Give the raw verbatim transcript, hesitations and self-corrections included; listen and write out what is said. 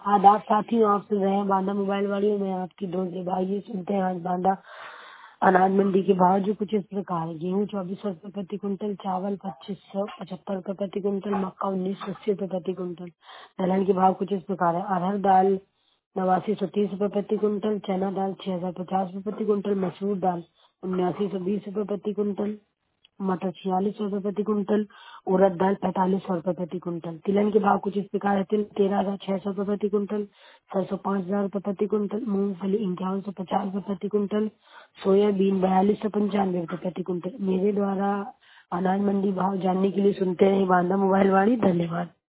आदाब साथियों, आप सुन रहे हैं बांदा मोबाइल वाली में आपकी दोस्त भाई। सुनते हैं आज बांदा अनाज मंडी के भाव जो कुछ इस प्रकार है। गेहूँ चौबीस सौ रुपये प्रति कुंटल, चावल पच्चीस सौ पचहत्तर रुपये प्रति कुंटल, मक्का उन्नीस सौ अस्सी रुपये प्रति कुंटल। दलहन के भाव कुछ इस प्रकार है। अरहर दाल नवासी सौ तीस रुपये प्रति कुंटल, चना दाल छह हजार पचास रुपये प्रति कुंटल, मसूर दाल उन्यासी सौ बीस रुपये प्रति कुंटल, मटर छियालीस सौ रुपये प्रति कुंटल, उड़द दाल पैंतालीस सौ रुपये प्रति कुंटल। तिलहन के भाव कुछ इस प्रकार है। तिल तेरह हजार छह सौ रुपये प्रति कुंटल, सरसों पाँच हजार रुपये प्रति कुंटल, मूंगफली इक्यावन सौ पचास रुपये प्रति कुंटल, सोयाबीन बयालीस सौ पंचानवे रुपये प्रति कुंटल। मेरे द्वारा अनाज मंडी भाव जानने के लिए सुनते हैं बांदा मोबाइल वाली। धन्यवाद।